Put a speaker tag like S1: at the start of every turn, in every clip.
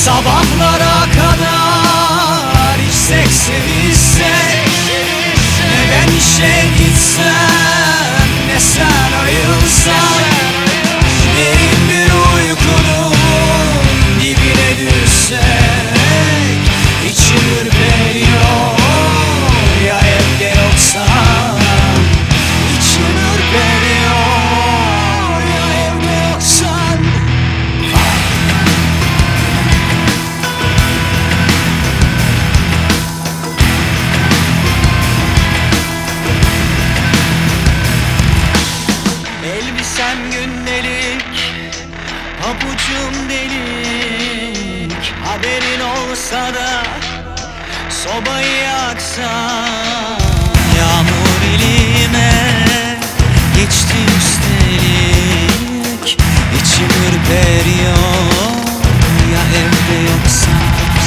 S1: Sabahlara kadar içsek sevişsek, ne ben işe gitsem ne sen ayılsan, derin bir uykunun dibine düşsek, içim ürperiyor ya evde yoksan. İçim ürperiyor ya evde yoksan. Elbisem gündelik, pabucum delik. Haberin olsa da sobayı yaksan. Yağmur elime geçti üstelik, İçim ürperiyor ya evde yoksan.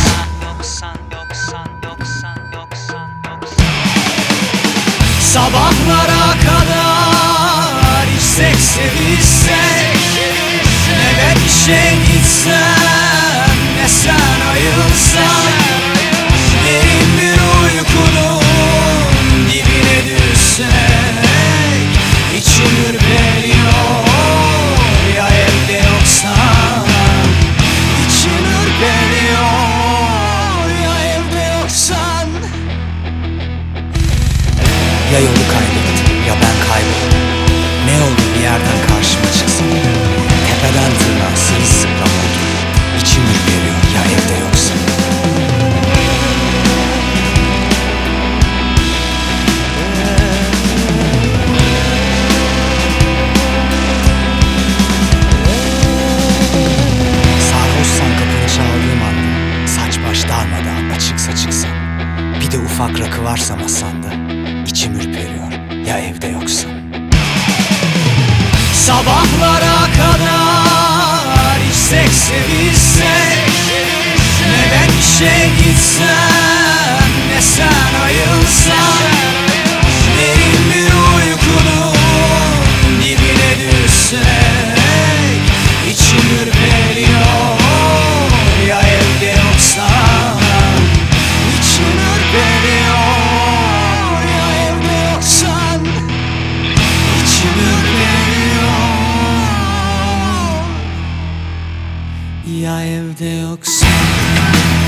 S1: Sabahlara kadar içsek sevişsek, ne ben işe gitsem ne sen ayılsan, derin bir uykunun dibine düşsek, içim ürperiyor ya evde yoksan. İçim ürperiyor ya evde yoksan.
S2: Ya yolu kaybettim ya ben kayboldum. Ne olur bir yerden karşıma çıksın. Tepeden tırnağa sırılsıklam oldum. İçim ürperiyor ya evde yoksa. Sarhoşsan kapını çaldığım anda, saç baş darmadan açıksa çıksan, bir de ufak rakı varsa masanda, İçim ürperiyor ya evde yoksa.
S1: Sabahlara kadar içsek sevişsek, ne ben işe gitsem ne sen ayılsan, derin bir uykunun dibine düşsek, içim ürperiyor ya evde yoksan. İçim ürperiyor ya evde yoksan. İçim ürperiyor ya evde yoksan.